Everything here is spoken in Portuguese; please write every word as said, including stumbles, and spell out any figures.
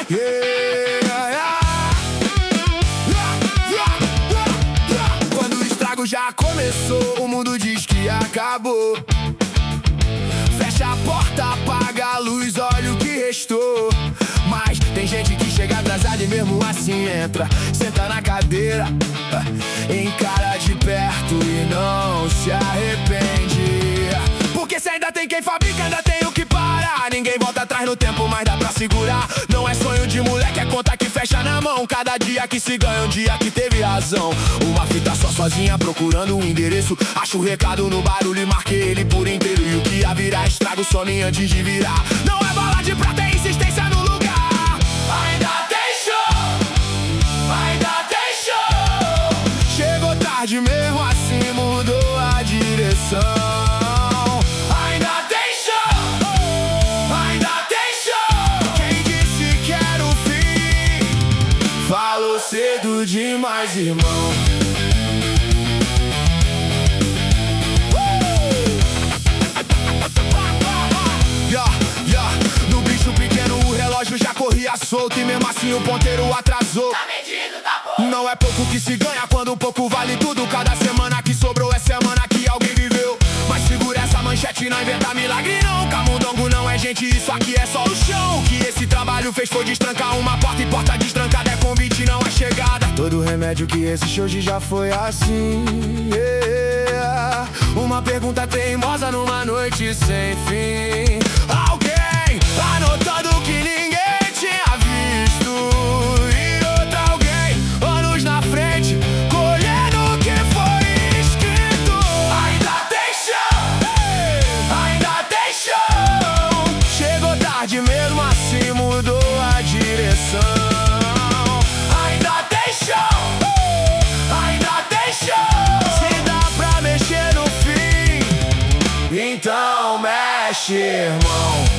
Yeah. Quando o estrago já começou, o mundo diz que acabou. Fecha a porta, apaga a luz, olha o que restou. Mas tem gente que chega atrasada e mesmo assim entra. Senta na cadeira, encara de perto e não se arrepende. Porque se ainda tem quem fabrica, ainda tem o que parar. Ninguém volta atrás no tempo, mas dá pra segurar. Não é sonho de moleque, é conta que fecha na mão. Cada dia que se ganha, um dia que teve razão. Uma fita só sozinha procurando um endereço. Acho o recado no barulho e marquei ele por inteiro. E o que ia virar estrago soninho antes de virar. Não é bala de prata, é insistência no lugar. Ainda tem show, ainda tem show. Chegou tarde mesmo assim, mudou a direção. Falou cedo demais, irmão. Yeah, yeah. No bicho pequeno o relógio já corria solto. E mesmo assim o ponteiro atrasou. Tá medido, tá bom. Não é pouco que se ganha quando pouco vale tudo. Cada semana que sobrou é semana que alguém viveu. Mas segura essa manchete, não inventa milagre não. Camundongo não é gente, isso aqui é só o chão. O que esse trabalho fez foi destrancar uma porta. E porta destrancada é convite, não é chegada. Todo remédio que esse hoje já foi assim, yeah. Uma pergunta teimosa numa noite sem fim. Alguém anotando o que ninguém tinha visto. E outro alguém, anos na frente, colhendo o que foi escrito. Ainda tem chão, ainda tem chão. Chegou tarde mesmo assim, mudou a direção. Então mexe, irmão.